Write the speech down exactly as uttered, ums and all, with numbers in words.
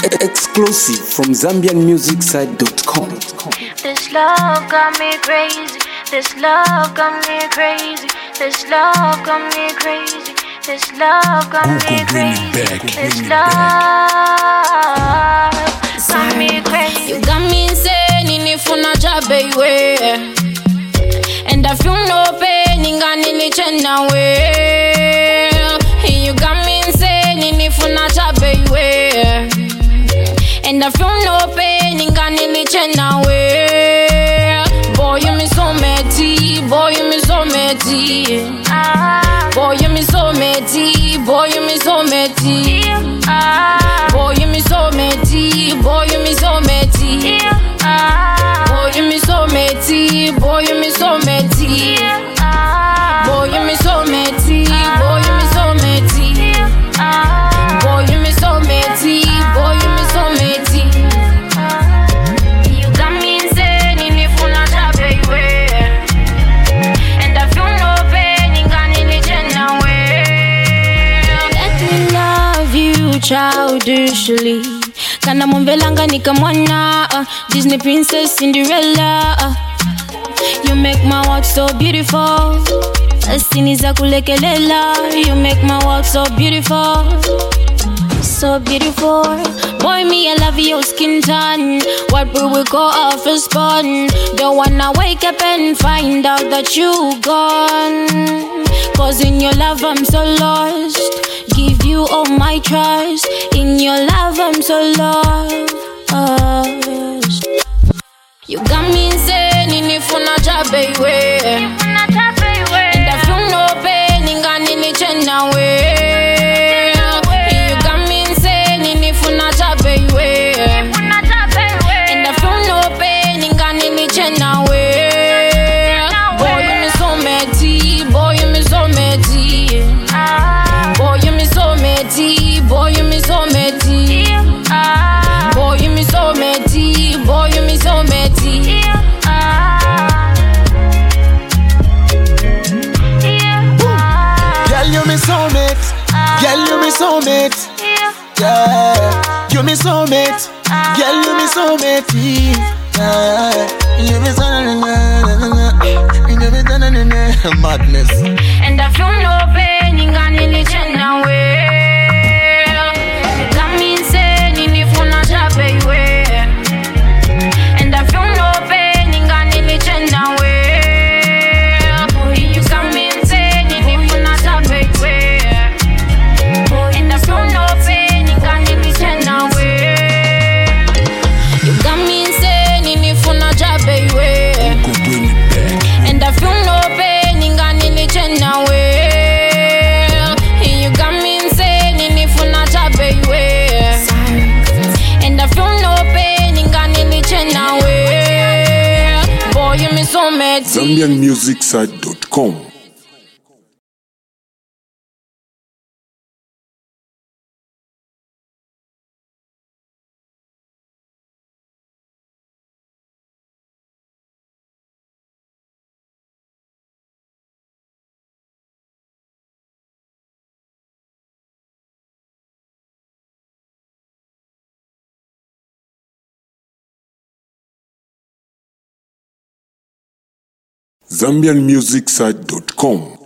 Exclusive from Zambian Music Site dot com. This love got me crazy. This love got me crazy. This love got me crazy. This love got me crazy. This love got me crazy. You got me insane in if you not job away. And I feel no pain in Ganili away. You got me insane in if you not job away. And I feel no pain in Ganili away. Boy, you me so messy. Boy, you me so messy. Boy, you me so messy. Boy, you me so messy. Boy, you me so messy. Boy, you me so messy. Boy, you me so messy. Boy, you me so messy. Boy, you me so messy. Boy, you me so messy. Boy, you me so messy. Boy, you me so messy. You got me insane in if you not happy way. And I feel no pain in Ganili away. Let me love you childishly. Kana mumbelanga nika mwana uh, Disney Princess Cinderella uh. You make my world so beautiful. Asiniza kulekelela. You make my world so beautiful. So beautiful. Boy, me, I love your skin tone. What will we call our first born? Don't wanna wake up and find out that you gone. Cause in your love I'm so lost. Give you all my trust. In your love I'm so lost. You got me insane in if you not job away. And I feel no pain in Ganili away. You got me insane in if you not job away. And I feel no pain in Ganili away. Boy, you me so messy. Boy, you me so messy. Boy, you me so messy. Boy, you me so messy. Boy, you me so messy. Boy, you me so messy. Girl, you me so mate. Girl, you me so mate. Yeah, you me so mate. Girl, you me so mate. Yeah, you me so madness. And I feel no pain in Ganili away. You got me insane in if you not happy way. And I feel no pain in Ganili away. You got me insane in if you not happy way. And I feel no pain in Ganili away. You got me insane in if you not happy way. And I feel no pain in Ganili away. You got me insane in if you not happy way. And I feel no pain in Ganili away. Boy, you me so messy. Zambian Music Site dot com. Zambian Music Site dot com.